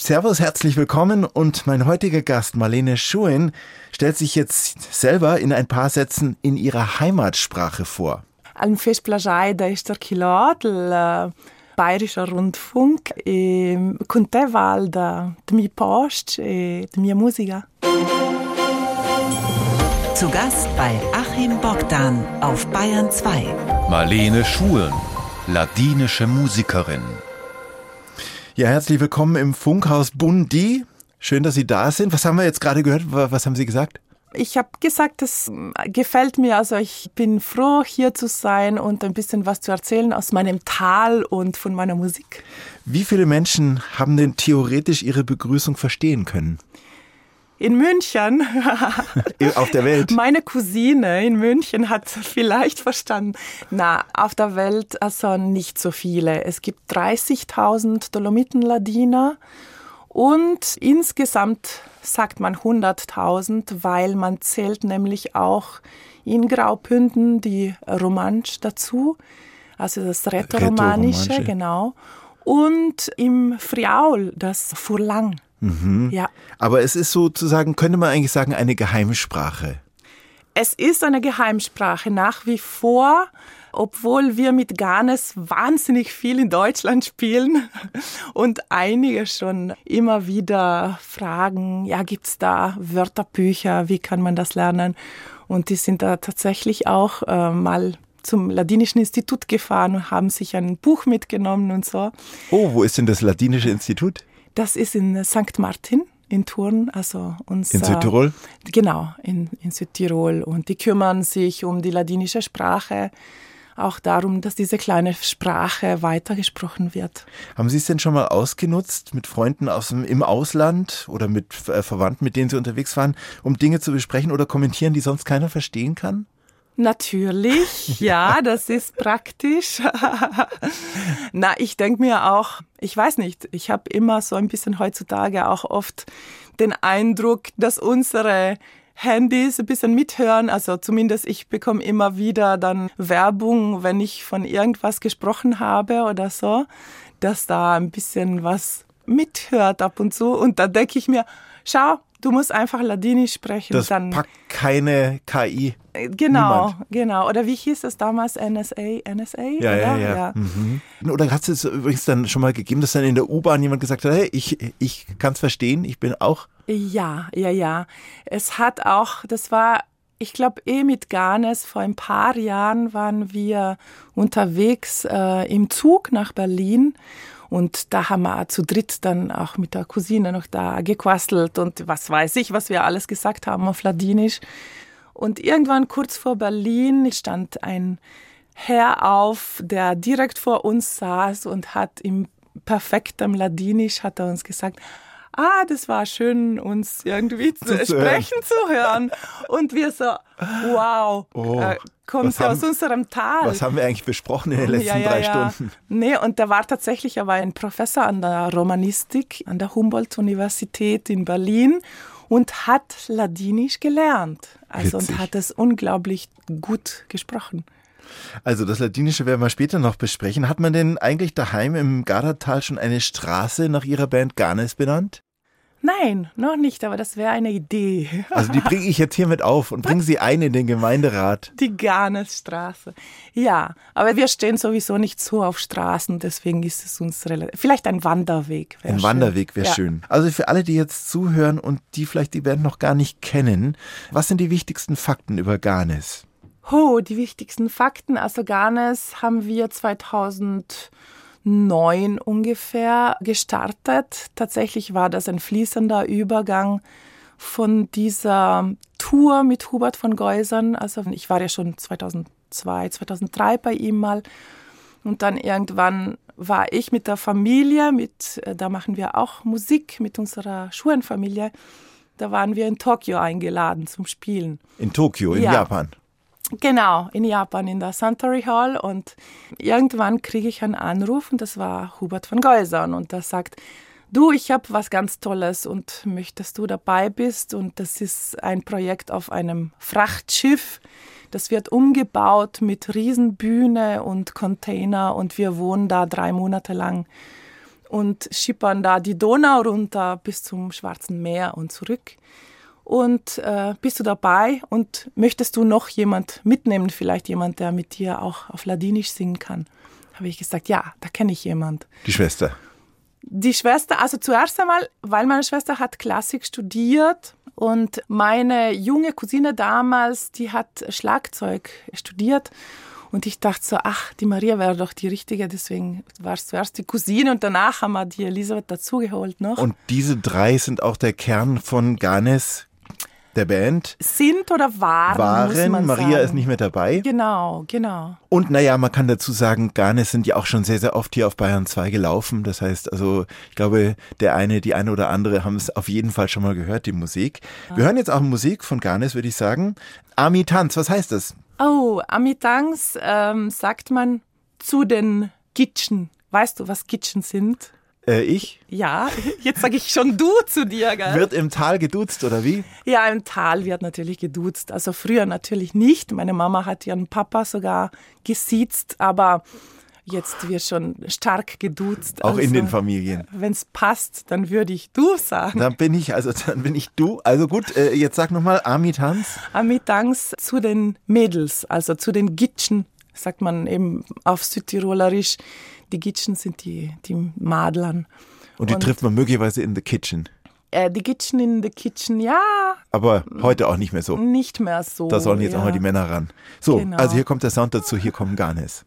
Servus, herzlich willkommen und mein heutiger Gast Marlene Schuhen stellt sich jetzt selber in ein paar Sätzen in ihrer Heimatsprache vor. Al fes plagiai d'Ester Kilot, Bayerischer Rundfunk, conté val de mi post e de mia musica. Zu Gast bei Achim Bogdan auf Bayern 2. Marlene Schuhen, ladinische Musikerin. Ja, herzlich willkommen im Funkhaus Bundi. Schön, dass Sie da sind. Was haben wir jetzt gerade gehört? Was haben Sie gesagt? Ich habe gesagt, es gefällt mir. Also ich bin froh, hier zu sein und ein bisschen was zu erzählen aus meinem Tal und von meiner Musik. Wie viele Menschen haben denn theoretisch Ihre Begrüßung verstehen können? In München. Auf der Welt? Meine Cousine in München hat vielleicht verstanden. Na, auf der Welt also nicht so viele. Es gibt 30.000 Dolomitenladiner und insgesamt sagt man 100.000, weil man zählt nämlich auch in Graubünden die Romansch dazu, also das Rätoromanische, genau. Und im Friaul das Furlang. Mhm. Ja. Aber es ist sozusagen, könnte man eigentlich sagen, eine Geheimsprache. Es ist eine Geheimsprache nach wie vor, obwohl wir mit Ganes wahnsinnig viel in Deutschland spielen und einige schon immer wieder fragen, ja, gibt's da Wörterbücher, wie kann man das lernen? Und die sind da tatsächlich auch mal zum Ladinischen Institut gefahren und haben sich ein Buch mitgenommen und so. Oh, wo ist denn das Ladinische Institut? Das ist in St. Martin in Thurn, also in Südtirol? Genau, in Südtirol. Und die kümmern sich um die ladinische Sprache, auch darum, dass diese kleine Sprache weitergesprochen wird. Haben Sie es denn schon mal ausgenutzt mit Freunden im Ausland oder mit Verwandten, mit denen Sie unterwegs waren, um Dinge zu besprechen oder kommentieren, die sonst keiner verstehen kann? Natürlich, ja, das ist praktisch. Na, ich denke mir auch, ich weiß nicht, ich habe immer so ein bisschen heutzutage auch oft den Eindruck, dass unsere Handys ein bisschen mithören. Also zumindest ich bekomme immer wieder dann Werbung, wenn ich von irgendwas gesprochen habe oder so, dass da ein bisschen was mithört ab und zu. Und da denke ich mir, schau, du musst einfach Ladinisch sprechen. Das dann packt keine KI. Genau, genau. Oder wie hieß das damals? NSA? Ja. Mhm. Oder hat es übrigens dann schon mal gegeben, dass dann in der U-Bahn jemand gesagt hat, hey, ich kann es verstehen, ich bin auch... Ja. Es hat auch, das war, ich glaube mit Ganes, vor ein paar Jahren waren wir unterwegs im Zug nach Berlin. Und da haben wir zu dritt dann auch mit der Cousine noch da gequasselt und was weiß ich, was wir alles gesagt haben auf Ladinisch. Und irgendwann kurz vor Berlin stand ein Herr auf, der direkt vor uns saß und hat im perfektem Ladinisch hat er uns gesagt, das war schön, uns irgendwie sprechen zu hören. Und wir so, wow, kommt sie aus unserem Tal. Was haben wir eigentlich besprochen in den letzten 3 Stunden? Nee, und da war tatsächlich aber ein Professor an der Romanistik an der Humboldt-Universität in Berlin und hat Ladinisch gelernt. Also und hat es unglaublich gut gesprochen. Also das Ladinische werden wir später noch besprechen. Hat man denn eigentlich daheim im Gardatal schon eine Straße nach Ihrer Band Ganes benannt? Nein, noch nicht, aber das wäre eine Idee. Also die bringe ich jetzt hiermit auf und bringe sie ein in den Gemeinderat. Die Ganesstraße. Ja, aber wir stehen sowieso nicht so auf Straßen, deswegen ist es uns relativ... Vielleicht ein Wanderweg wäre schön. Ein Wanderweg wäre schön. Also für alle, die jetzt zuhören und die vielleicht die Band noch gar nicht kennen, was sind die wichtigsten Fakten über Ganes? Die wichtigsten Fakten. Also Ganes haben wir 2009 ungefähr gestartet. Tatsächlich war das ein fließender Übergang von dieser Tour mit Hubert von Geusern. Also ich war ja schon 2002, 2003 bei ihm mal. Und dann irgendwann war ich mit der Familie, da machen wir auch Musik mit unserer Schuhenfamilie. Da waren wir in Tokio eingeladen zum Spielen. In Tokio, in Japan? Genau, in Japan, in der Suntory Hall. Und irgendwann kriege ich einen Anruf und das war Hubert von Geusern. Und der sagt, du, ich habe was ganz Tolles und möchtest du dabei bist? Und das ist ein Projekt auf einem Frachtschiff. Das wird umgebaut mit Riesenbühne und Container und wir wohnen da 3 Monate lang. und schippern da die Donau runter bis zum Schwarzen Meer und zurück. Und bist du dabei und möchtest du noch jemand mitnehmen, vielleicht jemand, der mit dir auch auf Ladinisch singen kann? Habe ich gesagt, ja, da kenne ich jemand. Die Schwester? Die Schwester, also zuerst einmal, weil meine Schwester hat Klassik studiert und meine junge Cousine damals, die hat Schlagzeug studiert. Und ich dachte so, ach, die Maria wäre doch die Richtige, deswegen war es zuerst die Cousine und danach haben wir die Elisabeth dazugeholt noch. Und diese 3 sind auch der Kern von Ganes, der Band? Sind oder waren, muss man Maria sagen. ist nicht mehr dabei. Genau. Und naja, man kann dazu sagen, Ganes sind ja auch schon sehr, sehr oft hier auf Bayern 2 gelaufen. Das heißt, also ich glaube, die eine oder andere haben es auf jeden Fall schon mal gehört, die Musik. Wir hören jetzt auch Musik von Ganes, würde ich sagen. Amitanz, was heißt das? Oh, Amitanz sagt man zu den Gitschen. Weißt du, was Gitschen sind? Ich? Ja, jetzt sage ich schon du zu dir, gell? Wird im Tal geduzt, oder wie? Ja, im Tal wird natürlich geduzt. Also früher natürlich nicht. Meine Mama hat ihren Papa sogar gesiezt, aber jetzt wird schon stark geduzt. Auch also, in den Familien. Wenn es passt, dann würde ich du sagen. Dann bin ich du. Also gut, jetzt sag nochmal Amitanz. Amitanz zu den Mädels, also zu den Gitschen, sagt man eben auf Südtirolerisch. Die Gitschen sind die Madlern. Und die trifft man möglicherweise in the kitchen. Die Gitschen in the kitchen, ja. Aber heute auch nicht mehr so. Nicht mehr so. Da sollen jetzt auch mal die Männer ran. So, Genau. Also hier kommt der Sound dazu, hier kommen Ganes.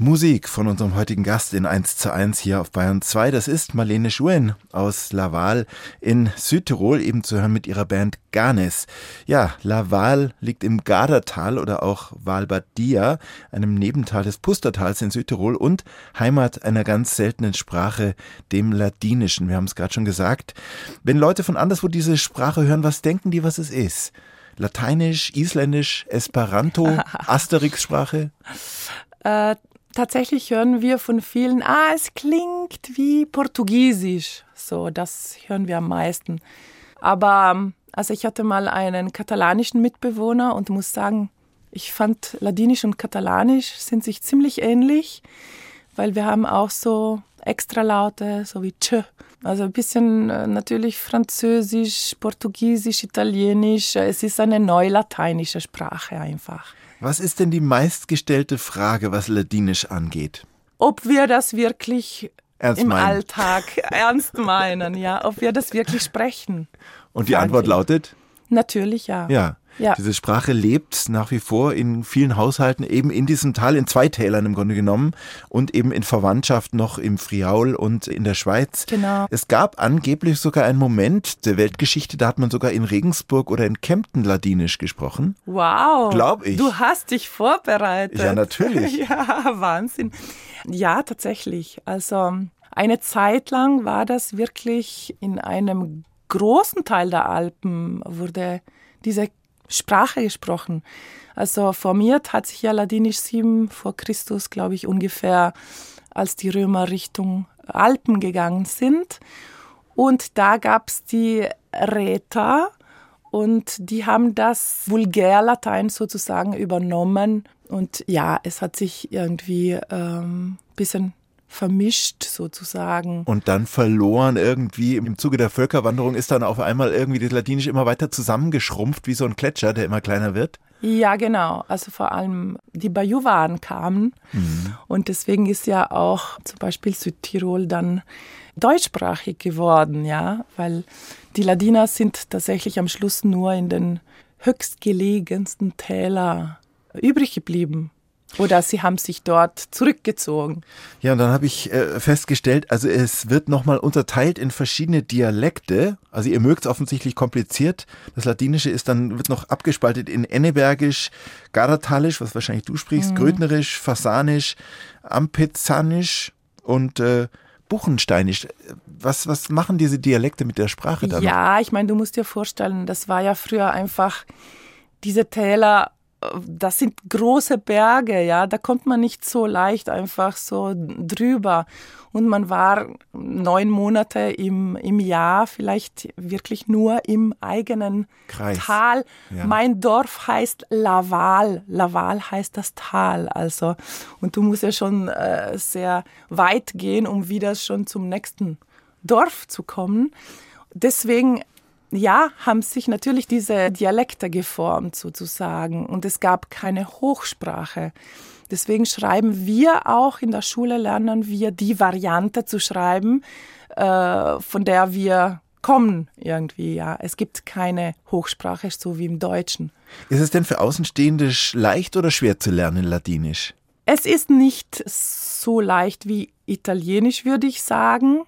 Musik von unserem heutigen Gast in 1:1 hier auf Bayern 2. Das ist Marlene Schuen aus Laval in Südtirol, eben zu hören mit ihrer Band Ganes. Ja, Laval liegt im Gardatal oder auch Valbadia, einem Nebental des Pustertals in Südtirol und Heimat einer ganz seltenen Sprache, dem Ladinischen. Wir haben es gerade schon gesagt. Wenn Leute von anderswo diese Sprache hören, was denken die, was es ist? Lateinisch, Isländisch, Esperanto, Asterix-Sprache? Tatsächlich hören wir von vielen, es klingt wie Portugiesisch. So, das hören wir am meisten. Aber also ich hatte mal einen katalanischen Mitbewohner und muss sagen, ich fand Ladinisch und Katalanisch sind sich ziemlich ähnlich, weil wir haben auch so Extralaute, so wie Tsch. Also ein bisschen natürlich Französisch, Portugiesisch, Italienisch. Es ist eine neulateinische Sprache einfach. Was ist denn die meistgestellte Frage, was Ladinisch angeht? Ob wir das wirklich Ernst im meinen. Alltag ernst meinen, ja, ob wir das wirklich sprechen. Und die Antwort lautet? Natürlich ja. Ja, diese Sprache lebt nach wie vor in vielen Haushalten, eben in diesem Tal, in 2 Tälern im Grunde genommen und eben in Verwandtschaft noch im Friaul und in der Schweiz. Genau. Es gab angeblich sogar einen Moment der Weltgeschichte, da hat man sogar in Regensburg oder in Kempten Ladinisch gesprochen. Wow. Glaub ich. Du hast dich vorbereitet. Ja, natürlich. Ja, Wahnsinn. Ja, tatsächlich. Also eine Zeit lang war das wirklich in einem großen Teil der Alpen wurde diese Sprache gesprochen. Also formiert hat sich ja Ladinisch 7 vor Christus, glaube ich, ungefähr, als die Römer Richtung Alpen gegangen sind. Und da gab es die Räter und die haben das Vulgärlatein sozusagen übernommen. Und ja, es hat sich irgendwie ein bisschen vermischt sozusagen. Und dann verloren irgendwie im Zuge der Völkerwanderung ist dann auf einmal irgendwie das Ladinisch immer weiter zusammengeschrumpft, wie so ein Gletscher, der immer kleiner wird. Ja, genau. Also vor allem die Bajuwaren kamen. Und deswegen ist ja auch zum Beispiel Südtirol dann deutschsprachig geworden, ja, weil die Ladiner sind tatsächlich am Schluss nur in den höchstgelegensten Tälern übrig geblieben. Oder sie haben sich dort zurückgezogen. Ja, und dann habe ich festgestellt, also es wird nochmal unterteilt in verschiedene Dialekte. Also ihr mögt es offensichtlich kompliziert. Das Ladinische wird noch abgespaltet in Ennebergisch, Gardatalisch, was wahrscheinlich du sprichst, Grödnerisch, Fasanisch, Ampezanisch und Buchensteinisch. Was machen diese Dialekte mit der Sprache dann? Ja, ich meine, du musst dir vorstellen, das war ja früher einfach diese Täler. Das sind große Berge, ja, da kommt man nicht so leicht einfach so drüber. Und man war 9 Monate im Jahr vielleicht wirklich nur im eigenen Kreis. Tal. Ja. Mein Dorf heißt Laval. Laval heißt das Tal, also. Und du musst ja schon sehr weit gehen, um wieder schon zum nächsten Dorf zu kommen. Deswegen haben sich natürlich diese Dialekte geformt sozusagen und es gab keine Hochsprache. Deswegen schreiben wir auch in der Schule, lernen wir die Variante zu schreiben, von der wir kommen irgendwie. Ja. Es gibt keine Hochsprache, so wie im Deutschen. Ist es denn für Außenstehende leicht oder schwer zu lernen, Ladinisch? Es ist nicht so leicht wie Italienisch, würde ich sagen,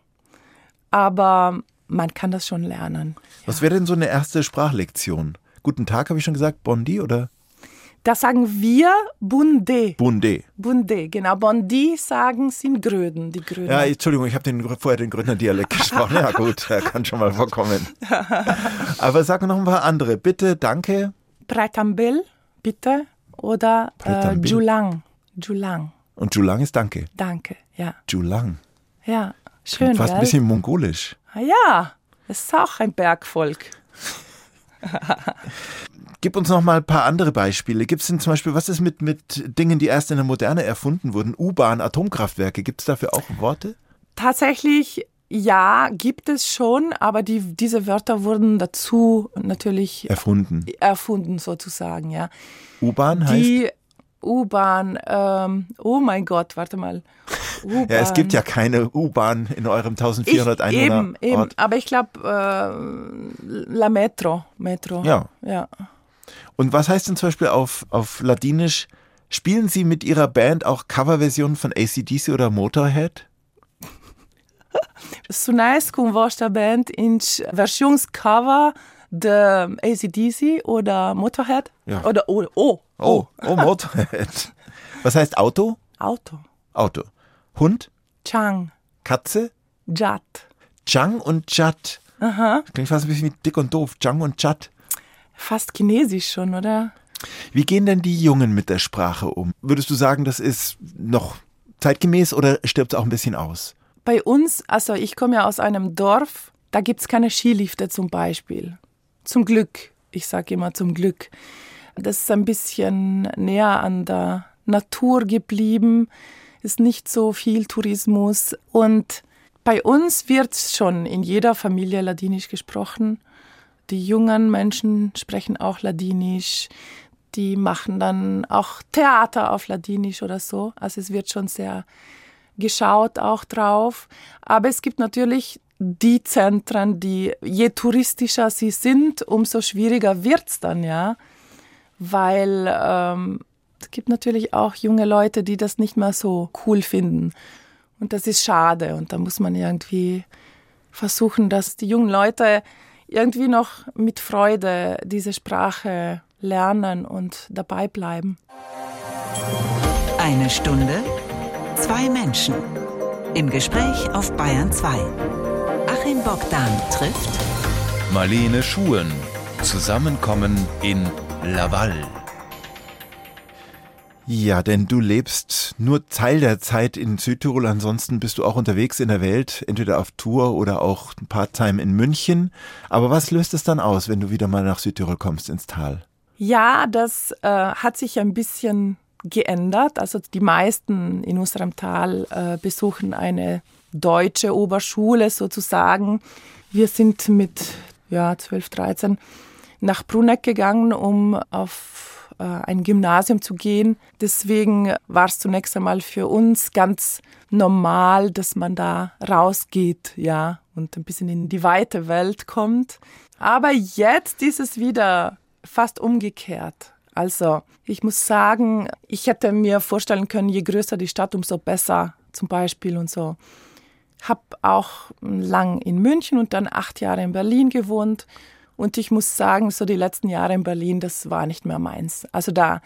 aber man kann das schon lernen. Was wäre denn so eine erste Sprachlektion? Guten Tag, habe ich schon gesagt, Bondi oder? Da sagen wir Bunde. Bunde. Bunde, genau. Bondi sagen sind Gröden, die Gröden. Ja, Entschuldigung, ich habe vorher den Grödner Dialekt gesprochen. Ja gut, kann schon mal vorkommen. Aber sag mir noch ein paar andere. Bitte, danke. Prätambil, bitte. Oder Julang. Julang. Und Julang ist danke. Danke, ja. Julang. Ja, schön, fast gell? ein bisschen mongolisch. Ja, es ist auch ein Bergvolk. Gib uns noch mal ein paar andere Beispiele. Gibt es denn zum Beispiel, was ist mit Dingen, die erst in der Moderne erfunden wurden? U-Bahn, Atomkraftwerke, gibt es dafür auch Worte? Tatsächlich, ja, gibt es schon, aber diese Wörter wurden dazu natürlich erfunden sozusagen, ja. U-Bahn heißt? Die U-Bahn, oh mein Gott, warte mal. Ja, es gibt ja keine U-Bahn in eurem 1400 Einwohner Eben, Ort. aber ich glaube, La Metro. Ja. Ja. Und was heißt denn zum Beispiel auf Ladinisch Spielen Sie mit Ihrer Band auch Coverversionen von AC/DC oder Motorhead? Zunächst kommt vossa band in versionscover de AC/DC oder Motorhead. Ja. Oder Motorhead. Was heißt Auto? Auto. Hund? Chang. Katze? Jat. Chang und Chat. Aha. Klingt fast ein bisschen wie dick und doof. Chang und Chat. Fast chinesisch schon, oder? Wie gehen denn die Jungen mit der Sprache um? Würdest du sagen, das ist noch zeitgemäß oder stirbt es auch ein bisschen aus? Bei uns, also ich komme ja aus einem Dorf, da gibt es keine Skilifte zum Beispiel. Zum Glück, ich sage immer zum Glück. Das ist ein bisschen näher an der Natur geblieben, ist nicht so viel Tourismus. Und bei uns wird schon in jeder Familie Ladinisch gesprochen. Die jungen Menschen sprechen auch Ladinisch. Die machen dann auch Theater auf Ladinisch oder so. Also es wird schon sehr geschaut auch drauf. Aber es gibt natürlich die Zentren, die je touristischer sie sind, umso schwieriger wird's dann, ja. Weil es gibt natürlich auch junge Leute, die das nicht mehr so cool finden. Und das ist schade. Und da muss man irgendwie versuchen, dass die jungen Leute irgendwie noch mit Freude diese Sprache lernen und dabei bleiben. 1 Stunde, 2 Menschen. Im Gespräch auf Bayern 2. Achim Bogdan trifft Marlene Schulen. Zusammenkommen in Laval. Ja, denn du lebst nur Teil der Zeit in Südtirol, ansonsten bist du auch unterwegs in der Welt, entweder auf Tour oder auch Part-Time in München. Aber was löst es dann aus, wenn du wieder mal nach Südtirol kommst, ins Tal? Ja, das hat sich ein bisschen geändert. Also die meisten in unserem Tal besuchen eine deutsche Oberschule sozusagen. Wir sind mit 12, 13 nach Bruneck gegangen, um auf ein Gymnasium zu gehen. Deswegen war es zunächst einmal für uns ganz normal, dass man da rausgeht, ja, und ein bisschen in die weite Welt kommt. Aber jetzt ist es wieder fast umgekehrt. Also ich muss sagen, ich hätte mir vorstellen können, je größer die Stadt, umso besser zum Beispiel und so. Habe auch lang in München und dann 8 Jahre in Berlin gewohnt. Und ich muss sagen, so die letzten Jahre in Berlin, das war nicht mehr meins. Also da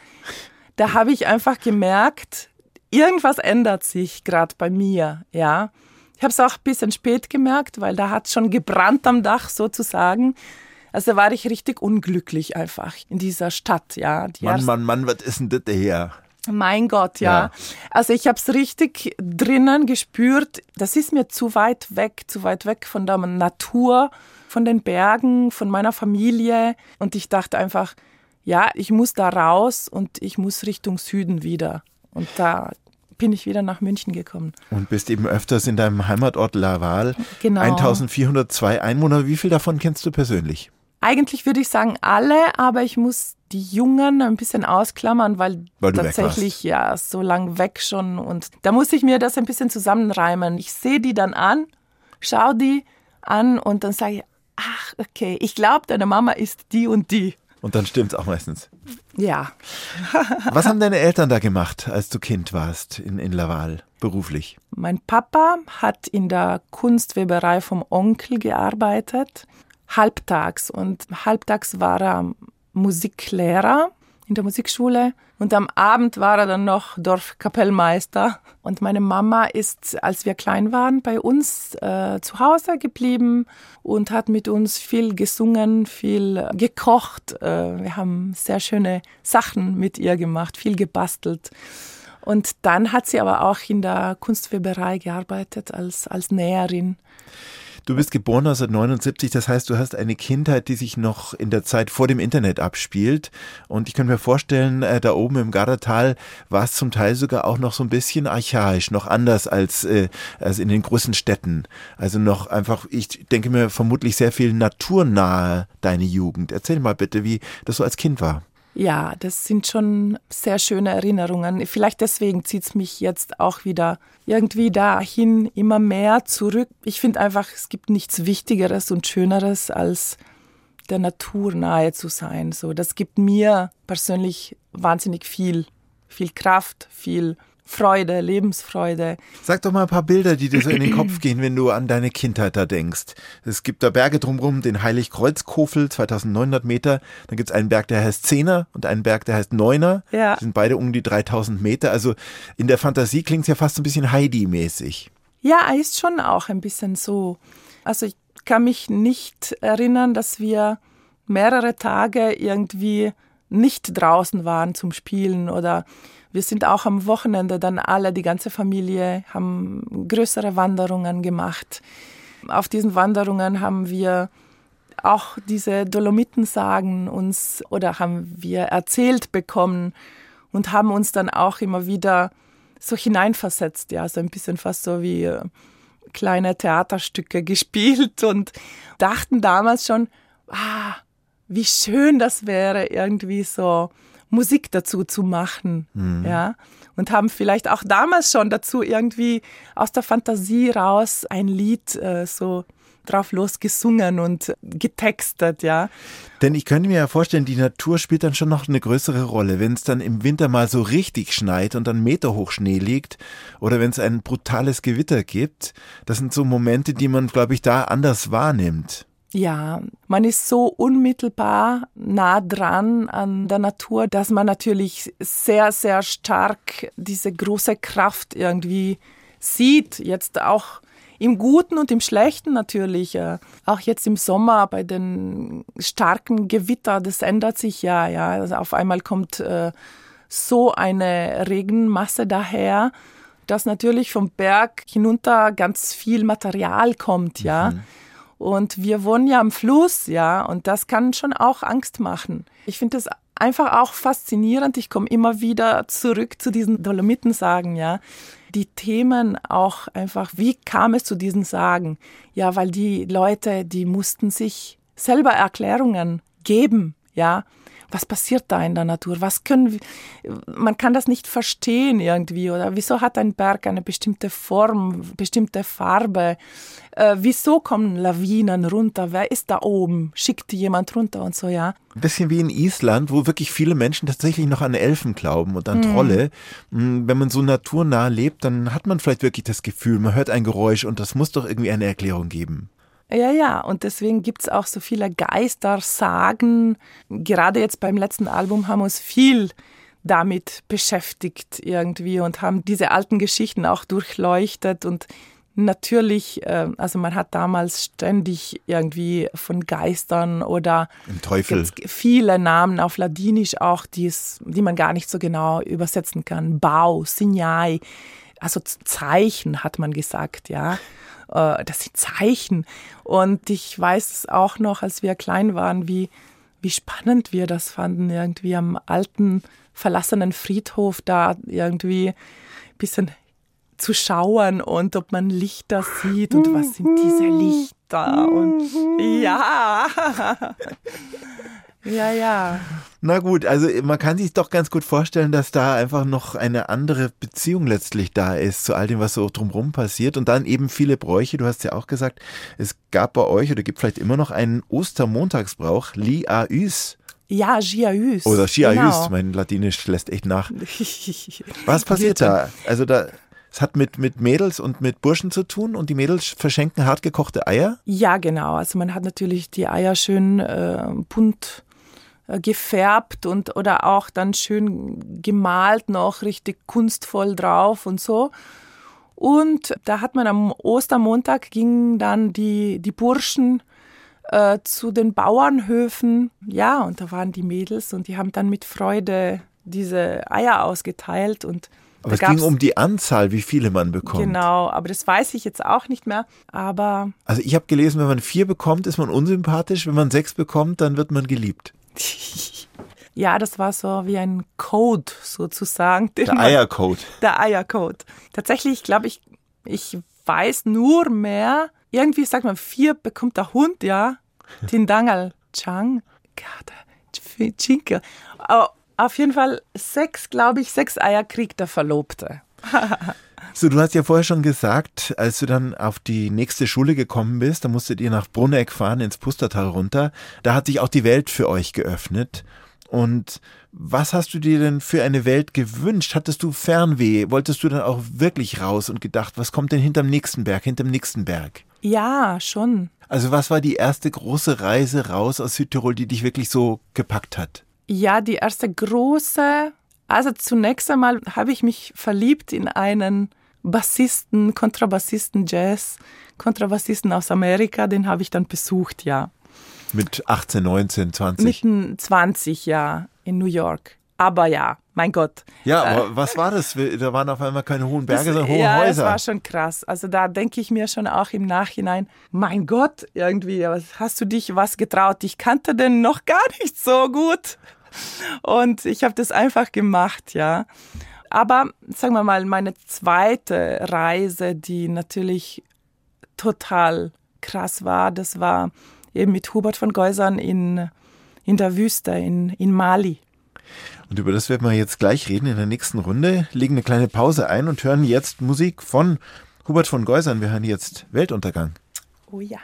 habe ich einfach gemerkt, irgendwas ändert sich gerade bei mir, ja. Ich habe es auch ein bisschen spät gemerkt, weil da hat es schon gebrannt am Dach sozusagen. Also da war ich richtig unglücklich einfach in dieser Stadt, ja. Mann, was ist denn das hier? Mein Gott, ja. Also ich habe es richtig drinnen gespürt, das ist mir zu weit weg von der Natur, von den Bergen, von meiner Familie. Und ich dachte einfach, ja, ich muss da raus und ich muss Richtung Süden wieder. Und da bin ich wieder nach München gekommen. Und bist eben öfters in deinem Heimatort Laval. Genau. 1402 Einwohner. Wie viel davon kennst du persönlich? Eigentlich würde ich sagen alle, aber ich muss die Jungen ein bisschen ausklammern, weil tatsächlich ja so lang weg schon. Und da muss ich mir das ein bisschen zusammenreimen. Ich sehe die dann an, schaue die an und dann sage ich, ach, okay, ich glaube, deine Mama ist die und die. Und dann stimmt's auch meistens. Ja. Was haben deine Eltern da gemacht, als du Kind warst in Laval, beruflich? Mein Papa hat in der Kunstweberei vom Onkel gearbeitet, halbtags. Und halbtags war er Musiklehrer in der Musikschule. Und am Abend war er dann noch Dorfkapellmeister. Und meine Mama ist, als wir klein waren, bei uns zu Hause geblieben und hat mit uns viel gesungen, viel gekocht. Wir haben sehr schöne Sachen mit ihr gemacht, viel gebastelt. Und dann hat sie aber auch in der Kunstweberei gearbeitet als Näherin. Du bist geboren 1979, das heißt, du hast eine Kindheit, die sich noch in der Zeit vor dem Internet abspielt. Und ich kann mir vorstellen, da oben im Gardatal war es zum Teil sogar auch noch so ein bisschen archaisch, noch anders als in den großen Städten. Also noch einfach, ich denke mir, vermutlich sehr viel naturnahe deine Jugend. Erzähl mal bitte, wie das so als Kind war. Ja, das sind schon sehr schöne Erinnerungen. Vielleicht deswegen zieht es mich jetzt auch wieder irgendwie dahin immer mehr zurück. Ich finde einfach, es gibt nichts Wichtigeres und Schöneres, als der Natur nahe zu sein. So, das gibt mir persönlich wahnsinnig viel. viel Kraft, viel Freude, Lebensfreude. Sag doch mal ein paar Bilder, die dir so in den Kopf gehen, wenn du an deine Kindheit da denkst. Es gibt da Berge drumherum, den Heiligkreuzkofel, 2900 Meter. Dann gibt es einen Berg, der heißt Zehner und einen Berg, der heißt Neuner. Ja. Die sind beide um die 3000 Meter. Also in der Fantasie klingt es ja fast ein bisschen Heidi-mäßig. Ja, ist schon auch ein bisschen so. Also ich kann mich nicht erinnern, dass wir mehrere Tage irgendwie nicht draußen waren zum Spielen oder wir sind auch am Wochenende dann alle, die ganze Familie, haben größere Wanderungen gemacht. Auf diesen Wanderungen haben wir auch diese Dolomitensagen uns oder haben wir erzählt bekommen und haben uns dann auch immer wieder so hineinversetzt, ja, so ein bisschen fast so wie kleine Theaterstücke gespielt und dachten damals schon, wie schön das wäre, irgendwie so Musik dazu zu machen, ja, und haben vielleicht auch damals schon dazu irgendwie aus der Fantasie raus ein Lied so drauf losgesungen und getextet, ja. Denn ich könnte mir ja vorstellen, die Natur spielt dann schon noch eine größere Rolle, wenn es dann im Winter mal so richtig schneit und dann meterhoch Schnee liegt oder wenn es ein brutales Gewitter gibt. Das sind so Momente, die man, glaube ich, da anders wahrnimmt. Ja, man ist so unmittelbar nah dran an der Natur, dass man natürlich sehr, sehr stark diese große Kraft irgendwie sieht. Jetzt auch im Guten und im Schlechten natürlich. Auch jetzt im Sommer bei den starken Gewitter, das ändert sich ja. Also auf einmal kommt so eine Regenmasse daher, dass natürlich vom Berg hinunter ganz viel Material kommt, ja. Und wir wohnen ja am Fluss, ja, und das kann schon auch Angst machen. Ich finde das einfach auch faszinierend. Ich komme immer wieder zurück zu diesen Dolomitensagen, ja. Die Themen auch einfach, wie kam es zu diesen Sagen? Ja, weil die Leute, die mussten sich selber Erklärungen geben, ja. Was passiert da in der Natur? Man kann das nicht verstehen irgendwie. Oder wieso hat ein Berg eine bestimmte Form, bestimmte Farbe? Wieso kommen Lawinen runter? Wer ist da oben? Schickt jemand runter und so, ja? Ein bisschen wie in Island, wo wirklich viele Menschen tatsächlich noch an Elfen glauben und an Trolle. Wenn man so naturnah lebt, dann hat man vielleicht wirklich das Gefühl, man hört ein Geräusch und das muss doch irgendwie eine Erklärung geben. Ja, und deswegen gibt's auch so viele Geistersagen. Gerade jetzt beim letzten Album haben wir uns viel damit beschäftigt irgendwie und haben diese alten Geschichten auch durchleuchtet und natürlich, also man hat damals ständig irgendwie von Geistern oder im Teufel viele Namen auf Ladinisch auch, die man gar nicht so genau übersetzen kann. Bau, Signai, also Zeichen hat man gesagt, ja. Das sind Zeichen. Und ich weiß es auch noch, als wir klein waren, wie spannend wir das fanden, irgendwie am alten, verlassenen Friedhof da irgendwie ein bisschen zu schauen und ob man Lichter sieht und was sind diese Lichter und ja. Ja. Na gut, also man kann sich doch ganz gut vorstellen, dass da einfach noch eine andere Beziehung letztlich da ist zu all dem, was so drumherum passiert und dann eben viele Bräuche. Du hast ja auch gesagt, es gab bei euch oder gibt vielleicht immer noch einen Ostermontagsbrauch, Liaüs. Ja, Giaüs. Oder Giaüs, genau. Mein Ladinisch lässt echt nach. Was passiert da? Also es hat mit Mädels und mit Burschen zu tun und die Mädels verschenken hartgekochte Eier? Ja, genau. Also man hat natürlich die Eier schön bunt gefärbt oder auch dann schön gemalt noch, richtig kunstvoll drauf und so. Und da hat man am Ostermontag gingen dann die Burschen zu den Bauernhöfen. Ja, und da waren die Mädels und die haben dann mit Freude diese Eier ausgeteilt und aber es ging um die Anzahl, wie viele man bekommt. Genau, aber das weiß ich jetzt auch nicht mehr. Aber also ich habe gelesen, wenn man 4 bekommt, ist man unsympathisch. Wenn man 6 bekommt, dann wird man geliebt. Ja, das war so wie ein Code sozusagen. Der Eiercode. Der Eiercode. Tatsächlich, glaube ich, ich weiß nur mehr, irgendwie sagt man, 4 bekommt der Hund, ja. Tindangal Chang. Chinke. Auf jeden Fall 6, glaube ich, 6 Eier kriegt der Verlobte. So, du hast ja vorher schon gesagt, als du dann auf die nächste Schule gekommen bist, da musstet ihr nach Brunegg fahren, ins Pustertal runter. Da hat sich auch die Welt für euch geöffnet. Und was hast du dir denn für eine Welt gewünscht? Hattest du Fernweh? Wolltest du dann auch wirklich raus und gedacht, was kommt denn hinterm nächsten Berg? Ja, schon. Also was war die erste große Reise raus aus Südtirol, die dich wirklich so gepackt hat? Ja, die erste große, also zunächst einmal habe ich mich verliebt in einen Bassisten, Kontrabassisten, Kontrabassisten aus Amerika, den habe ich dann besucht, ja. Mit 18, 19, 20? Mit 20, ja, in New York. Aber ja, mein Gott. Ja, aber was war das? Da waren auf einmal keine hohen Berge, sondern hohe ja, Häuser. Ja, das war schon krass. Also da denke ich mir schon auch im Nachhinein, mein Gott, irgendwie, hast du dich was getraut? Ich kannte den noch gar nicht so gut. Und ich habe das einfach gemacht, ja. Aber sagen wir mal, meine zweite Reise, die natürlich total krass war, das war eben mit Hubert von Geusern in der Wüste, in Mali. Und über das werden wir jetzt gleich reden in der nächsten Runde, legen eine kleine Pause ein und hören jetzt Musik von Hubert von Geusern. Wir hören jetzt Weltuntergang. Oh ja.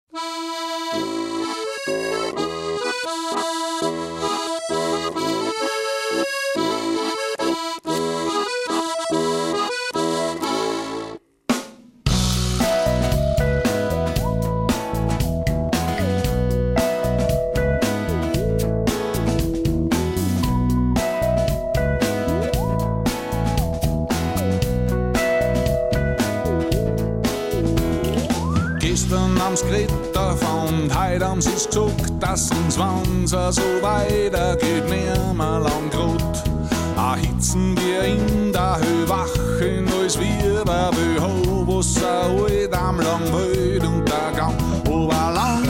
Am Skritterfond, heute haben sie's gesagt, dass uns Wanzer so weitergeht, nimmer lang gut. Hitzen wir in der Höhe wachen, als wir bei Wasser alt am langen Weltuntergang. Aber lang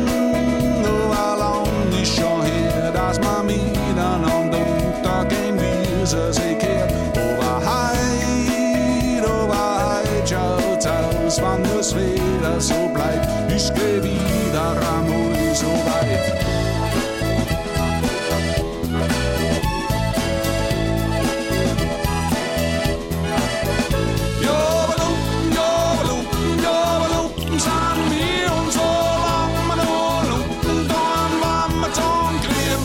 ist schon her, dass wir miteinander untergehen, wie es sich kehrt. Aber heute schaut's aus, wann es wieder so bleibt. Ich geh wieder einmal so weit. Jobelumpen, sind wir und so lang wir nur lumpen, dann wollen wir Ton kriegen.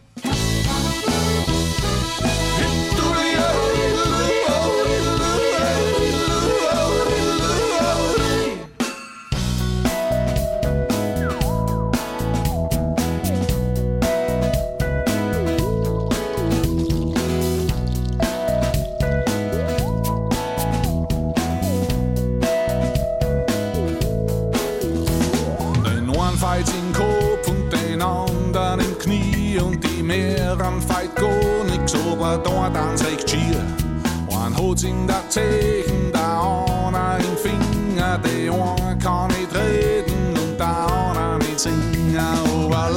In Kopf und den anderen im Knie und die Meeren feit gar nix, aber dort ans recht schier. Ein hat's in der Zechen, der einer im Finger, der eine kann nicht reden und der andere nicht singen. Aber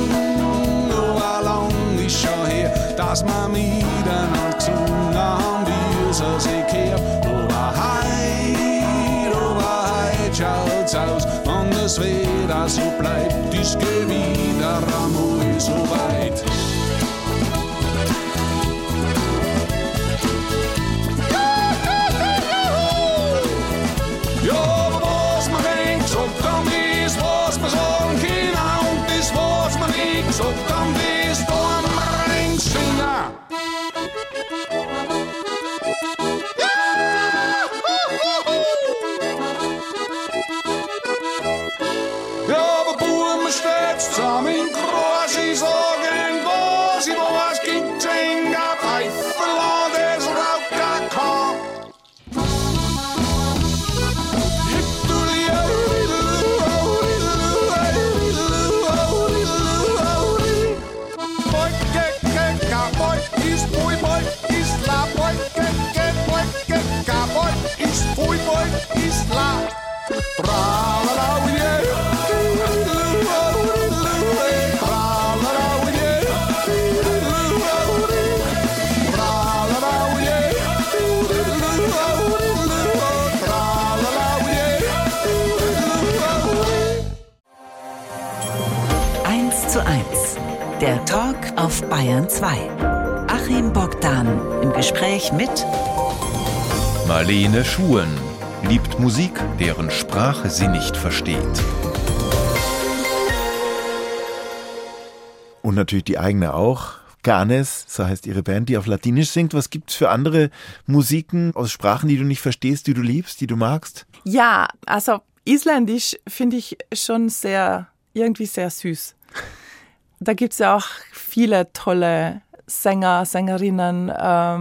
lang ist schon her, dass wir miteinander gesungen haben, wie es sich kehrt. Aber heute schaut's aus, wenn das Wetter so bleibt, ich geh wieder einmal so weit. Ja, aber was man nicht gesagt haben, ist, was man sagen kann, und das, was man nicht gesagt haben, das tun wir links finger. Zusammen in Kreuz, ich sagen, was ich was gibt, in der Pfeife, und es raucht gar kein. Der Talk auf Bayern 2. Achim Bogdan im Gespräch mit Marlene Schuhen liebt Musik, deren Sprache sie nicht versteht. Und natürlich die eigene auch. Ganes, so heißt ihre Band, die auf Ladinisch singt. Was gibt's für andere Musiken aus Sprachen, die du nicht verstehst, die du liebst, die du magst? Ja, also Isländisch finde ich schon irgendwie sehr süß. Da gibt's ja auch viele tolle Sänger, Sängerinnen,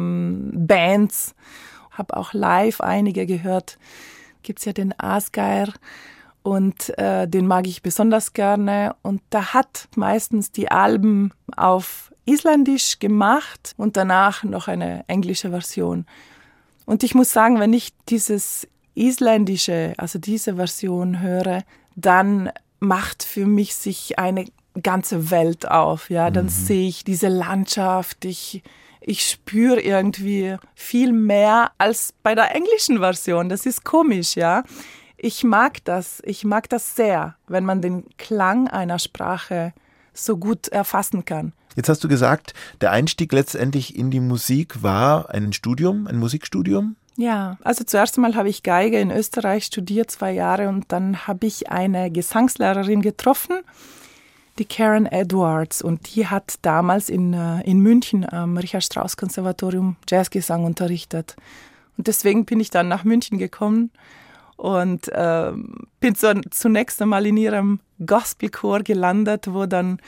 Bands. Habe auch live einige gehört. Gibt's ja den Asgeir und den mag ich besonders gerne. Und da hat meistens die Alben auf Isländisch gemacht und danach noch eine englische Version. Und ich muss sagen, wenn ich dieses Isländische, also diese Version höre, dann macht für mich sich eine ganze Welt auf. Ja, dann sehe ich diese Landschaft, ich spüre irgendwie viel mehr als bei der englischen Version. Das ist komisch, ja. Ich mag das sehr, wenn man den Klang einer Sprache so gut erfassen kann. Jetzt hast du gesagt, der Einstieg letztendlich in die Musik war ein Musikstudium? Ja, also zuerst einmal habe ich Geige in Österreich studiert, 2 Jahre, und dann habe ich eine Gesangslehrerin getroffen, die Karen Edwards, und die hat damals in München am Richard-Strauss-Konservatorium Jazzgesang unterrichtet. Und deswegen bin ich dann nach München gekommen und bin zunächst einmal in ihrem Gospelchor gelandet, wo dann,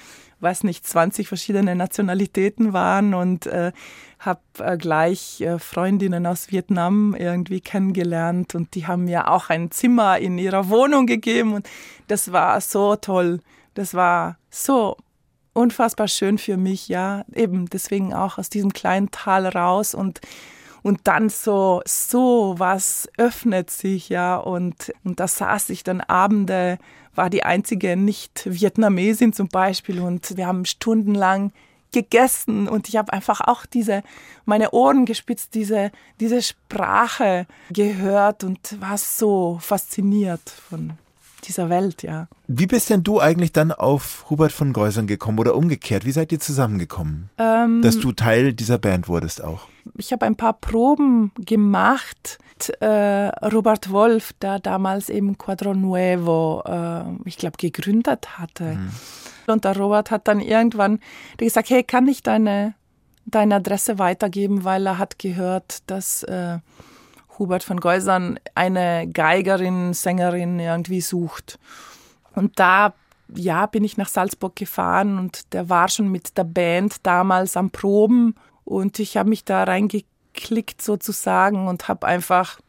20 verschiedene Nationalitäten waren, und habe gleich Freundinnen aus Vietnam irgendwie kennengelernt, und die haben mir auch ein Zimmer in ihrer Wohnung gegeben, und das war so toll. Das war so unfassbar schön für mich, ja, eben deswegen auch aus diesem kleinen Tal raus, und dann so was öffnet sich, ja, und da saß ich dann Abende, war die einzige Nicht-Vietnamesin zum Beispiel, und wir haben stundenlang gegessen, und ich habe einfach auch meine Ohren gespitzt, diese Sprache gehört und war so fasziniert von dieser Welt, ja. Wie bist denn du eigentlich dann auf Hubert von Geusern gekommen oder umgekehrt? Wie seid ihr zusammengekommen, dass du Teil dieser Band wurdest auch? Ich habe ein paar Proben gemacht. Robert Wolf, der damals eben Quadro Nuevo, ich glaube, gegründet hatte. Und der Robert hat dann irgendwann gesagt, hey, kann ich deine Adresse weitergeben, weil er hat gehört, dass Hubert von Geusern eine Geigerin, Sängerin irgendwie sucht. Und da, ja, bin ich nach Salzburg gefahren, und der war schon mit der Band damals am Proben, und ich habe mich da reingeklickt sozusagen und habe einfach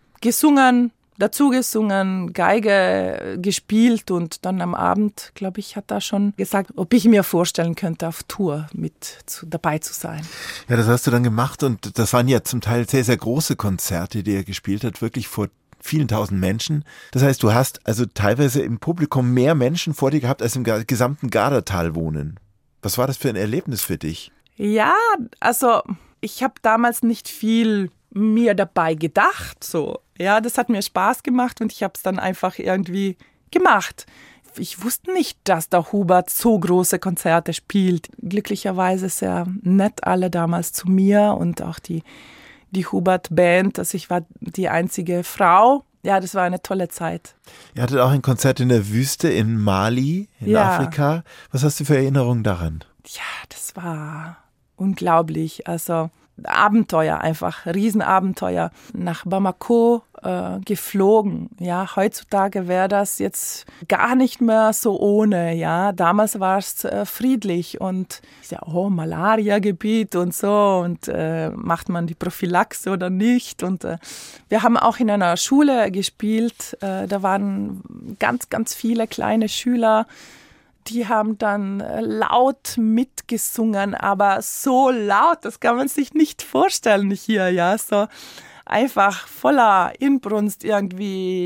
dazu gesungen, Geige gespielt, und dann am Abend, glaube ich, hat er schon gesagt, ob ich mir vorstellen könnte, auf Tour dabei zu sein. Ja, das hast du dann gemacht, und das waren ja zum Teil sehr, sehr große Konzerte, die er gespielt hat, wirklich vor vielen tausend Menschen. Das heißt, du hast also teilweise im Publikum mehr Menschen vor dir gehabt, als im gesamten Gardatal wohnen. Was war das für ein Erlebnis für dich? Ja, also ich habe damals nicht viel mir dabei gedacht, so. Ja, das hat mir Spaß gemacht, und ich habe es dann einfach irgendwie gemacht. Ich wusste nicht, dass der Hubert so große Konzerte spielt. Glücklicherweise sehr nett alle damals zu mir, und auch die Hubert-Band. Also ich war die einzige Frau. Ja, das war eine tolle Zeit. Ihr hattet auch ein Konzert in der Wüste in Mali, in Afrika. Was hast du für Erinnerungen daran? Ja, das war unglaublich. Also Abenteuer einfach, Riesenabenteuer. Nach Bamako geflogen. Ja, heutzutage wäre das jetzt gar nicht mehr so ohne. Ja, damals war es friedlich, und Malaria-Gebiet und so, und macht man die Prophylaxe oder nicht? Und wir haben auch in einer Schule gespielt. Da waren ganz, ganz viele kleine Schüler. Die haben dann laut mitgesungen, aber so laut, das kann man sich nicht vorstellen hier, ja, so einfach voller Inbrunst irgendwie.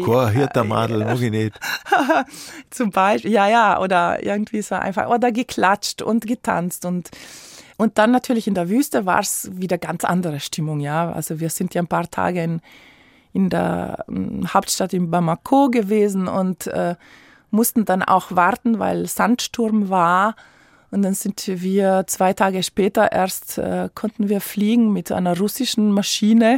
Zum Beispiel, ja, oder irgendwie so einfach, oder geklatscht und getanzt, und dann natürlich in der Wüste war es wieder ganz andere Stimmung, ja, also wir sind ja ein paar Tage in der Hauptstadt in Bamako gewesen, und mussten dann auch warten, weil Sandsturm war. Und dann sind wir 2 Tage später erst, konnten wir fliegen mit einer russischen Maschine.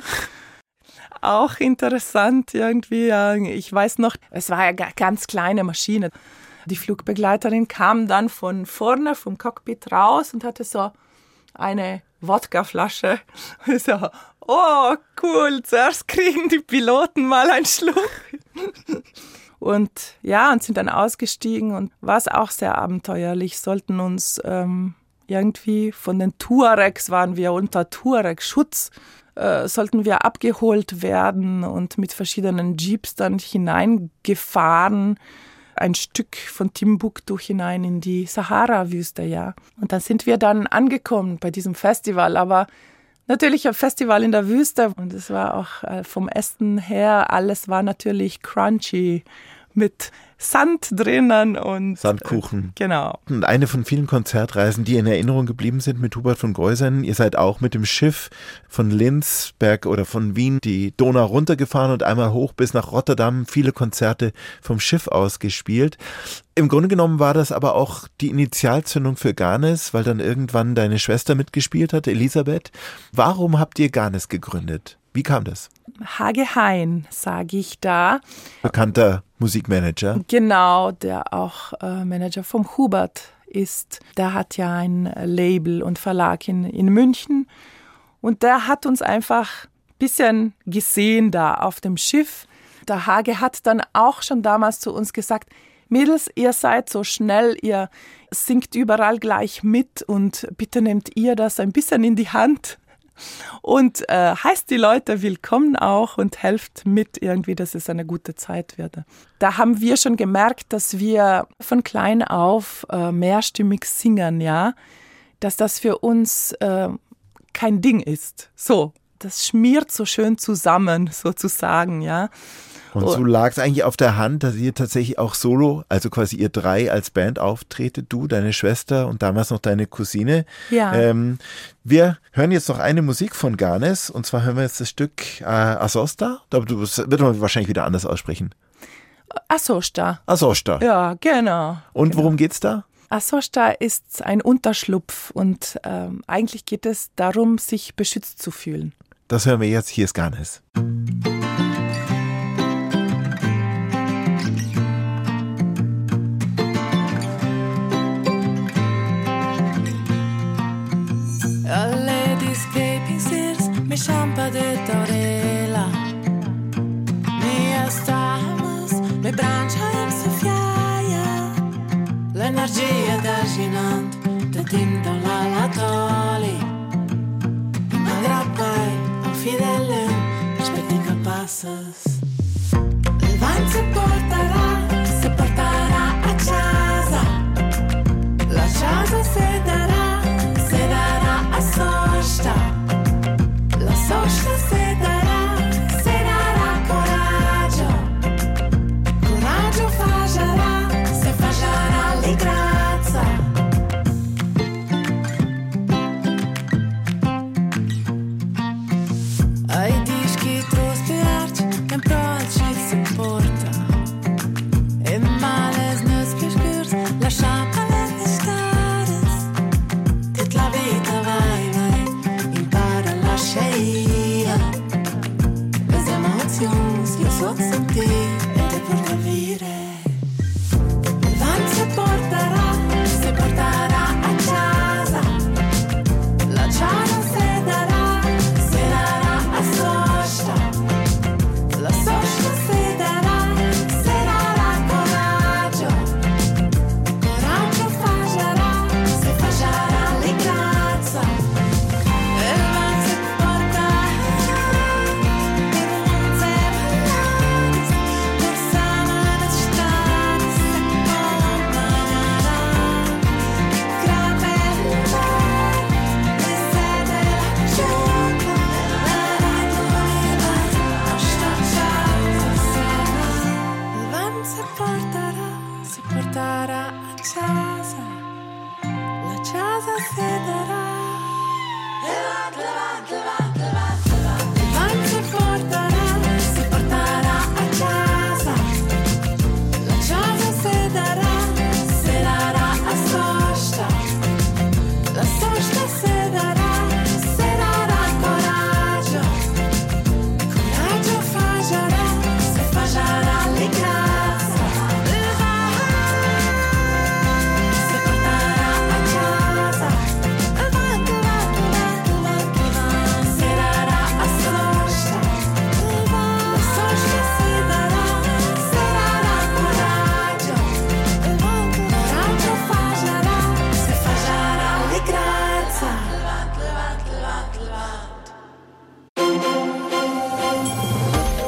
Auch interessant irgendwie. Ich weiß noch, es war ja eine ganz kleine Maschine. Die Flugbegleiterin kam dann von vorne vom Cockpit raus und hatte so eine Wodkaflasche. So, oh, cool, zuerst kriegen die Piloten mal einen Schluck. Und sind dann ausgestiegen und war es auch sehr abenteuerlich. Sollten uns irgendwie von den Tuaregs, waren wir unter Tuareg-Schutz, sollten wir abgeholt werden und mit verschiedenen Jeeps dann hineingefahren, ein Stück von Timbuktu hinein in die Sahara-Wüste, ja. Und dann sind wir dann angekommen bei diesem Festival, aber natürlich ein Festival in der Wüste und es war auch vom Essen her, alles war natürlich crunchy mit Sand drinnen und Sandkuchen. Genau. Und eine von vielen Konzertreisen, die in Erinnerung geblieben sind mit Hubert von Geusern. Ihr seid auch mit dem Schiff von Linzberg oder von Wien die Donau runtergefahren und einmal hoch bis nach Rotterdam. Viele Konzerte vom Schiff aus gespielt. Im Grunde genommen war das aber auch die Initialzündung für Garnes, weil dann irgendwann deine Schwester mitgespielt hat, Elisabeth. Warum habt ihr Garnes gegründet? Wie kam das? Hage Hein, sage ich da. Bekannter Musikmanager. Genau, der auch Manager vom Hubert ist. Der hat ja ein Label und Verlag in München. Und der hat uns einfach ein bisschen gesehen da auf dem Schiff. Der Hage hat dann auch schon damals zu uns gesagt, Mädels, ihr seid so schnell, ihr singt überall gleich mit und bitte nehmt ihr das ein bisschen in die Hand. Und heißt die Leute willkommen auch und helft mit irgendwie, dass es eine gute Zeit wird. Da haben wir schon gemerkt, dass wir von klein auf mehrstimmig singen, ja, dass das für uns kein Ding ist. So, das schmiert so schön zusammen, sozusagen, ja. Und so lag es eigentlich auf der Hand, dass ihr tatsächlich auch solo, also quasi ihr drei als Band auftretet, du, deine Schwester und damals noch deine Cousine. Ja. Wir hören jetzt noch eine Musik von Garnes und zwar hören wir jetzt das Stück Asosta. Das wird man wahrscheinlich wieder anders aussprechen. Asosta. Asosta. Ja, genau. Und worum geht's da? Asosta ist ein Unterschlupf und eigentlich geht es darum, sich beschützt zu fühlen. Das hören wir jetzt. Hier ist Garnes. Mi champa de Torela, mi estamos, mi brancia em Sofiaia, l'energia derginant de tinta la toli, ma grappai al fidele, aspetti que passes. Il vent se portarà a casa, la casa se darà a sosta. La sosta se darà coraggio, coraggio fajarà legrazia. Ai dischi trospiarci, che proci se porta, e males nos più scurs, lascia palette stares,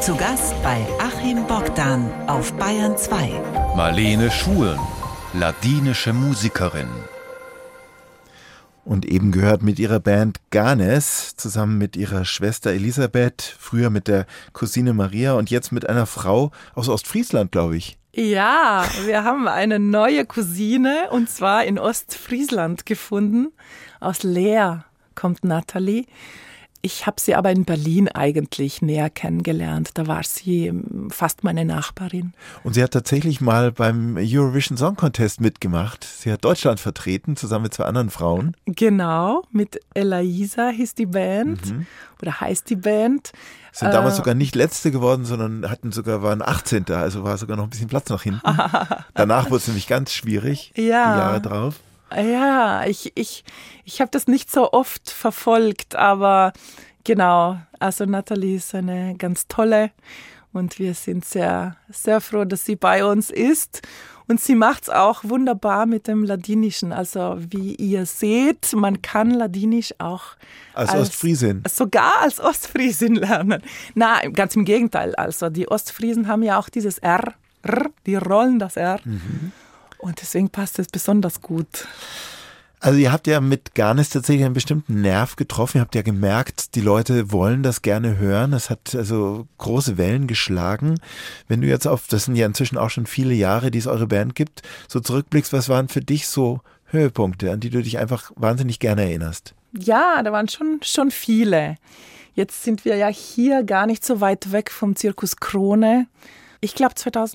Zu Gast bei Achim Bogdan auf Bayern 2. Marlene Schulen, ladinische Musikerin. Und eben gehört mit ihrer Band Ganes, zusammen mit ihrer Schwester Elisabeth, früher mit der Cousine Maria und jetzt mit einer Frau aus Ostfriesland, glaube ich. Ja, wir haben eine neue Cousine und zwar in Ostfriesland gefunden. Aus Leer kommt Nathalie. Ich habe sie aber in Berlin eigentlich näher kennengelernt. Da war sie fast meine Nachbarin. Und sie hat tatsächlich mal beim Eurovision Song Contest mitgemacht. Sie hat Deutschland vertreten, zusammen mit 2 anderen Frauen. Genau, mit Elaisa hieß die Band oder heißt die Band. Sind damals sogar nicht Letzte geworden, sondern waren 18. Also war sogar noch ein bisschen Platz nach hinten. Danach wurde es nämlich ganz schwierig, die Jahre drauf. Ja, ich habe das nicht so oft verfolgt, aber genau, also Nathalie ist eine ganz tolle und wir sind sehr, sehr froh, dass sie bei uns ist. Und sie macht es auch wunderbar mit dem Ladinischen. Also wie ihr seht, man kann Ladinisch auch als Ostfriesin. Sogar als Ostfriesin lernen. Na, ganz im Gegenteil. Also die Ostfriesen haben ja auch dieses R, die rollen das R. Und deswegen passt es besonders gut. Also ihr habt ja mit Ganes tatsächlich einen bestimmten Nerv getroffen. Ihr habt ja gemerkt, die Leute wollen das gerne hören. Es hat also große Wellen geschlagen. Wenn du jetzt das sind ja inzwischen auch schon viele Jahre, die es eure Band gibt, so zurückblickst, was waren für dich so Höhepunkte, an die du dich einfach wahnsinnig gerne erinnerst? Ja, da waren schon viele. Jetzt sind wir ja hier gar nicht so weit weg vom Zirkus Krone. Ich glaube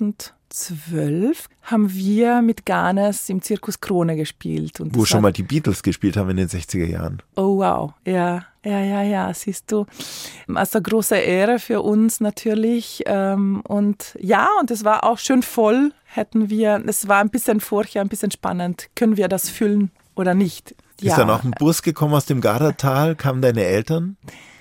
2012 haben wir mit Ganes im Zirkus Krone gespielt. Und wo schon mal die Beatles gespielt haben in den 60er Jahren. Oh wow, ja, siehst du. Also große Ehre für uns natürlich. Und es war auch schön voll. Es war ein bisschen Furcht, ein bisschen spannend. Können wir das füllen oder nicht? Ist dann auch ein Bus gekommen aus dem Gardatal? Kamen deine Eltern?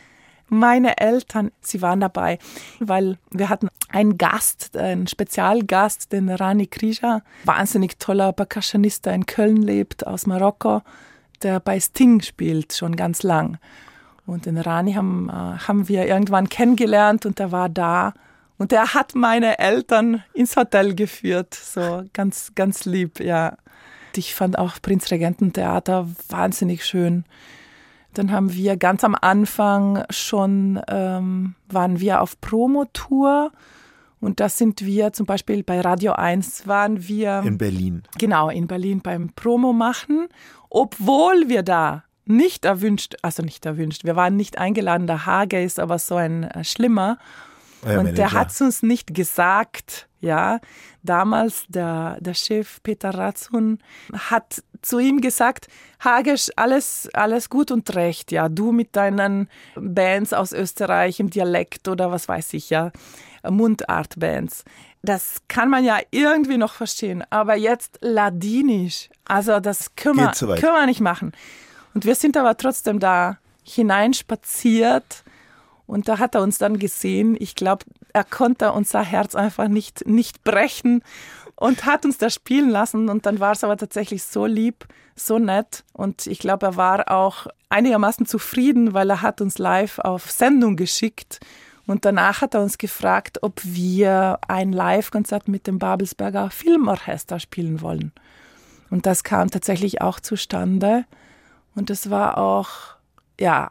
Meine Eltern, sie waren dabei, weil wir hatten einen Gast, einen Spezialgast, den Rani Krija, wahnsinnig toller Percussionist, der in Köln lebt, aus Marokko, der bei Sting spielt, schon ganz lang. Und den Rani haben wir irgendwann kennengelernt und er war da. Und er hat meine Eltern ins Hotel geführt, so ganz, ganz lieb, ja. Ich fand auch Prinzregententheater wahnsinnig schön. Dann haben wir ganz am Anfang schon, waren wir auf Promotour und da sind wir zum Beispiel bei Radio 1 waren wir. In Berlin. Genau, in Berlin beim Promo machen, obwohl wir da nicht erwünscht, wir waren nicht eingeladen, der Hage ist aber so ein Schlimmer. Und der hat es uns nicht gesagt, ja. Damals der Chef Peter Ratzun hat zu ihm gesagt, Hagesch, alles gut und recht, ja. Du mit deinen Bands aus Österreich im Dialekt oder was weiß ich, ja. Mundartbands. Das kann man ja irgendwie noch verstehen. Aber jetzt Ladinisch, also das können wir nicht machen. Und wir sind aber trotzdem da hineinspaziert. Und da hat er uns dann gesehen, ich glaube, er konnte unser Herz einfach nicht brechen und hat uns da spielen lassen. Und dann war es aber tatsächlich so lieb, so nett. Und ich glaube, er war auch einigermaßen zufrieden, weil er hat uns live auf Sendung geschickt. Und danach hat er uns gefragt, ob wir ein Live-Konzert mit dem Babelsberger Filmorchester spielen wollen. Und das kam tatsächlich auch zustande. Und es war auch, ja,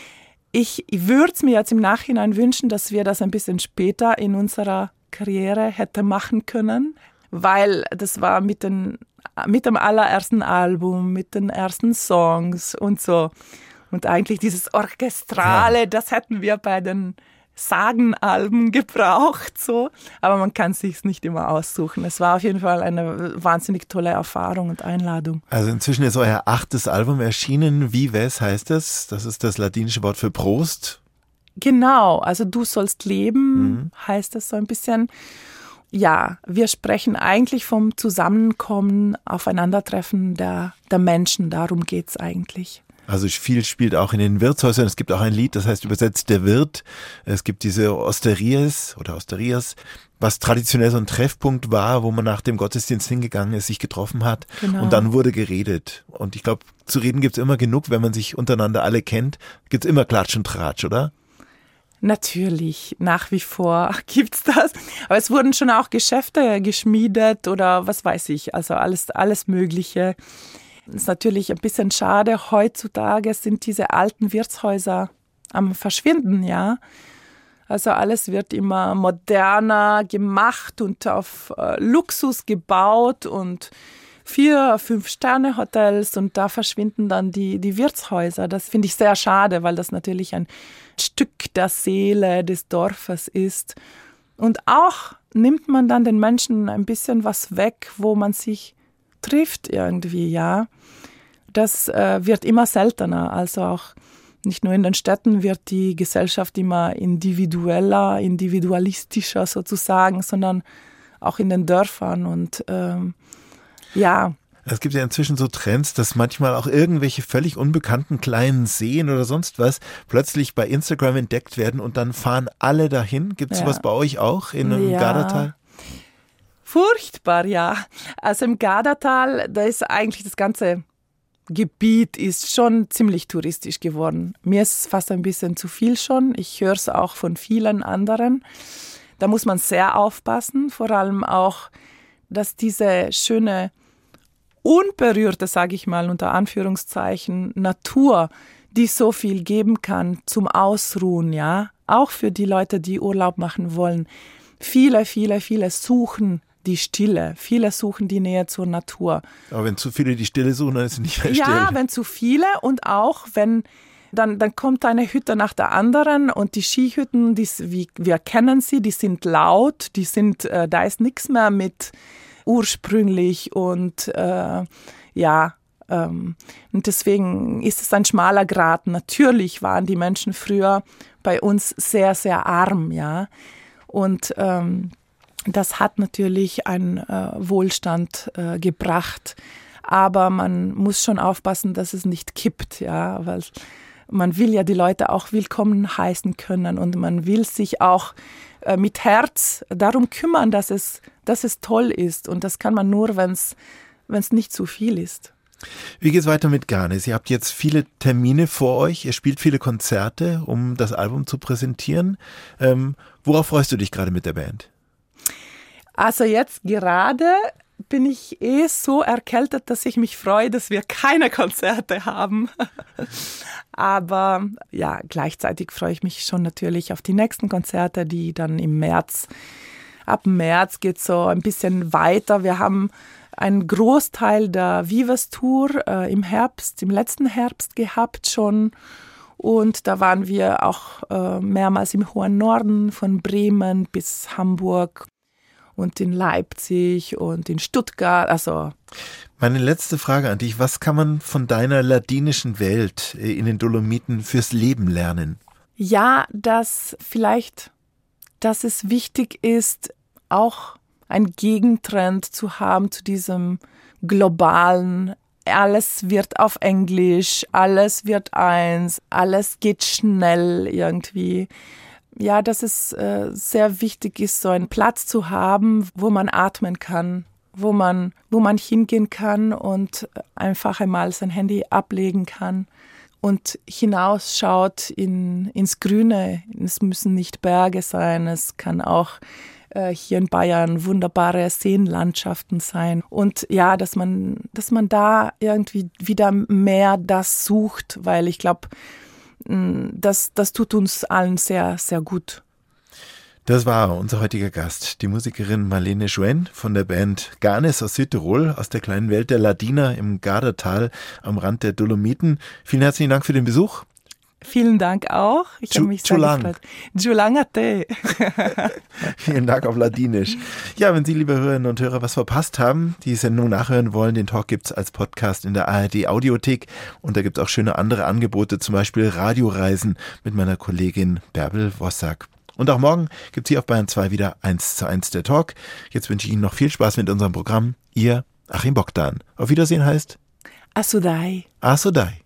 ich würde es mir jetzt im Nachhinein wünschen, dass wir das ein bisschen später in unserer Karriere hätten machen können, weil das war mit dem allerersten Album, mit den ersten Songs und so. Und eigentlich dieses Orchestrale, das hätten wir bei den Sagenalben gebraucht, so. Aber man kann es sich nicht immer aussuchen. Es war auf jeden Fall eine wahnsinnig tolle Erfahrung und Einladung. Also inzwischen ist euer 8. Album erschienen. Vives heißt es. Das ist das ladinische Wort für Prost. Genau, also du sollst leben, heißt es so ein bisschen. Ja, wir sprechen eigentlich vom Zusammenkommen, Aufeinandertreffen der Menschen. Darum geht's eigentlich. Also viel spielt auch in den Wirtshäusern. Es gibt auch ein Lied, das heißt übersetzt der Wirt. Es gibt diese Osterias, was traditionell so ein Treffpunkt war, wo man nach dem Gottesdienst hingegangen ist, sich getroffen hat. Genau. Und dann wurde geredet. Und ich glaube, zu reden gibt's immer genug, wenn man sich untereinander alle kennt. Gibt's immer Klatsch und Tratsch, oder? Natürlich, nach wie vor gibt's das. Aber es wurden schon auch Geschäfte geschmiedet oder was weiß ich, also alles Mögliche. Das ist natürlich ein bisschen schade. Heutzutage sind diese alten Wirtshäuser am Verschwinden, ja. Also alles wird immer moderner gemacht und auf Luxus gebaut und 4-5-Sterne-Hotels und da verschwinden dann die Wirtshäuser. Das finde ich sehr schade, weil das natürlich ein Stück der Seele des Dorfes ist. Und auch nimmt man dann den Menschen ein bisschen was weg, wo man sich trifft irgendwie, ja. Das wird immer seltener, also auch nicht nur in den Städten wird die Gesellschaft immer individueller, individualistischer sozusagen, sondern auch in den Dörfern und ja. Es gibt ja inzwischen so Trends, dass manchmal auch irgendwelche völlig unbekannten kleinen Seen oder sonst was plötzlich bei Instagram entdeckt werden und dann fahren alle dahin. Gibt es sowas bei euch auch im Gardatal? Furchtbar, ja. Also im Gardatal, da ist eigentlich das ganze Gebiet ist schon ziemlich touristisch geworden. Mir ist es fast ein bisschen zu viel schon. Ich höre es auch von vielen anderen. Da muss man sehr aufpassen, vor allem auch, dass diese schöne, unberührte, sage ich mal, unter Anführungszeichen, Natur, die so viel geben kann zum Ausruhen, ja, auch für die Leute, die Urlaub machen wollen. Viele suchen die Stille. Viele suchen die Nähe zur Natur. Aber wenn zu viele die Stille suchen, dann ist es nicht mehr still. Ja, wenn zu viele und auch wenn, dann kommt eine Hütte nach der anderen und die Skihütten, wir kennen sie, die sind laut, da ist nichts mehr mit ursprünglich und und deswegen ist es ein schmaler Grat. Natürlich waren die Menschen früher bei uns sehr, sehr arm, ja, und das hat natürlich einen Wohlstand gebracht, aber man muss schon aufpassen, dass es nicht kippt, ja, weil man will ja die Leute auch willkommen heißen können und man will sich auch mit Herz darum kümmern, dass es toll ist und das kann man nur, wenn es nicht zu viel ist. Wie geht's weiter mit Ganes? Ihr habt jetzt viele Termine vor euch, ihr spielt viele Konzerte, um das Album zu präsentieren. Worauf freust du dich gerade mit der Band? Also jetzt gerade bin ich so erkältet, dass ich mich freue, dass wir keine Konzerte haben. Aber ja, gleichzeitig freue ich mich schon natürlich auf die nächsten Konzerte, die dann im März, ab März geht so ein bisschen weiter. Wir haben einen Großteil der Vives Tour im letzten Herbst gehabt schon. Und da waren wir auch mehrmals im hohen Norden, von Bremen bis Hamburg. Und in Leipzig und in Stuttgart, also. Meine letzte Frage an dich, was kann man von deiner ladinischen Welt in den Dolomiten fürs Leben lernen? Ja, dass es wichtig ist, auch einen Gegentrend zu haben zu diesem globalen, alles wird auf Englisch, alles wird eins, alles geht schnell irgendwie. Ja, dass es sehr wichtig ist, so einen Platz zu haben, wo man atmen kann, wo man hingehen kann und einfach einmal sein Handy ablegen kann und hinausschaut ins Grüne. Es müssen nicht Berge sein, es kann auch hier in Bayern wunderbare Seenlandschaften sein. Und ja, dass man da irgendwie wieder mehr das sucht, weil ich glaube, das tut uns allen sehr, sehr gut. Das war unser heutiger Gast, die Musikerin Marlene Joen von der Band Ganes aus Südtirol, aus der kleinen Welt der Ladiner im Gardatal am Rand der Dolomiten. Vielen herzlichen Dank für den Besuch. Vielen Dank auch. Ich habe mich sehr gefreut. Julangate. Vielen Dank auf Ladinisch. Ja, wenn Sie, liebe Hörerinnen und Hörer, was verpasst haben, die Sendung nachhören wollen, den Talk gibt's als Podcast in der ARD Audiothek und da gibt's auch schöne andere Angebote, zum Beispiel Radioreisen mit meiner Kollegin Bärbel Wossack. Und auch morgen gibt's hier auf Bayern 2 wieder 1:1 der Talk. Jetzt wünsche ich Ihnen noch viel Spaß mit unserem Programm. Ihr Achim Bogdan. Auf Wiedersehen heißt Asudai. Asudai.